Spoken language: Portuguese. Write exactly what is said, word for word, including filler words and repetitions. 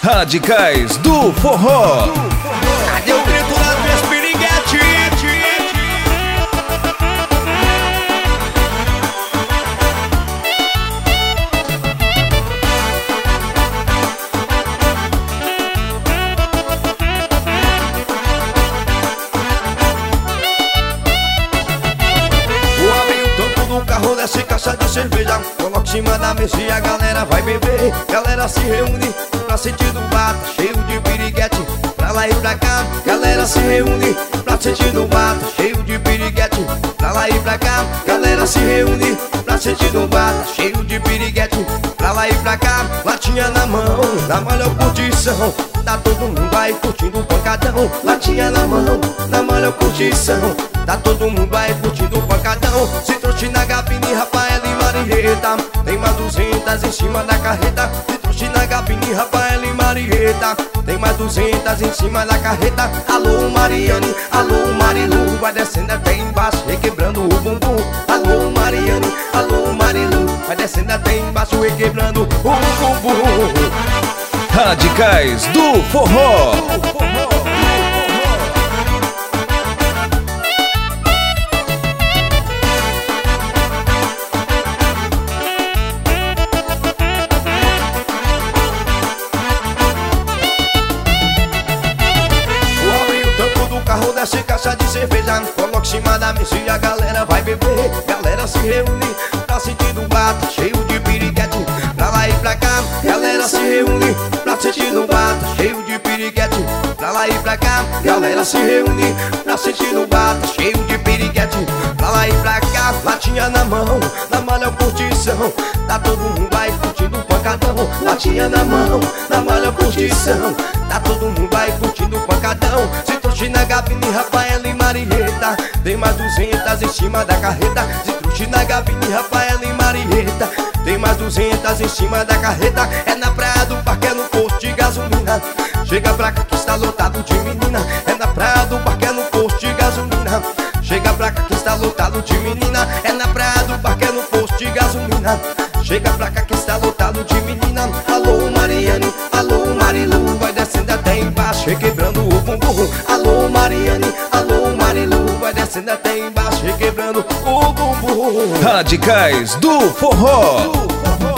Radicais do Forró. Cadê o grito das minhas piriguete? Vou abrir o tampo do carro, desce caixa de cerveja, coloca em cima da mesa e a galera vai beber. Galera se reúne pra sentir do bar, tá cheio de piriguete, pra lá e pra cá. Galera se reúne pra sentir do bar, tá cheio de piriguete, pra lá e pra cá. Galera se reúne pra sentir do bar, tá cheio de piriguete, pra lá e pra cá. Latinha na mão, na malha curtição, tá todo mundo aí curtindo o pancadão. Latinha na mão, na malha curtição, tá todo mundo aí curtindo o pancadão. Se trouxe na Gabine, Rafael e Marieta, tem mais duzentas em cima da carreta. Se trouxe na Gabine, Rafael e Marieta, tem mais duzentas em cima da carreta. Alô Mariane, alô Marilu, vai descendo até embaixo, requebrando o bumbum. Alô Mariane, alô Marilu, vai descendo até embaixo, requebrando o bumbum. Radicais do Forró. Carro desce caixa de cerveja, coloca em cima da mesa e a galera vai beber. Galera se reúne pra sentir do bar, tá cheio de piriguete, pra lá e pra cá. Galera se reúne pra sentir do bar, tá cheio de piriguete, pra lá e pra cá. Galera se reúne pra sentir do bar, tá cheio de piriguete, pra lá e pra cá. Latinha na mão, na malha curtição, tá todo mundo aí curtindo o pancadão. Latinha na mão, na malha curtição, tá todo mundo aí curtindo o pancadão. Se trouxe na Gabine, Rafael e Marieta, tem mais duzentas em cima da carreta. Se trouxe na Gabine, Rafael e Marieta, tem mais duzentas em cima da carreta. É na praia do parque, é no posto de gasolina, chega pra cá que está lotado de menina. É na praia do parque, é no posto de gasolina, chega pra cá que está lotado de menina. É na praia do parque, é no posto de gasolina, chega pra cá que está lotado de menina. Alô Mariane, alô Marilu, vai descendo até embaixo, requebrando o bumbum. Alô Mariane, alô Marilu, vai descendo até embaixo, requebrando o bumbum. Radicais do Forró.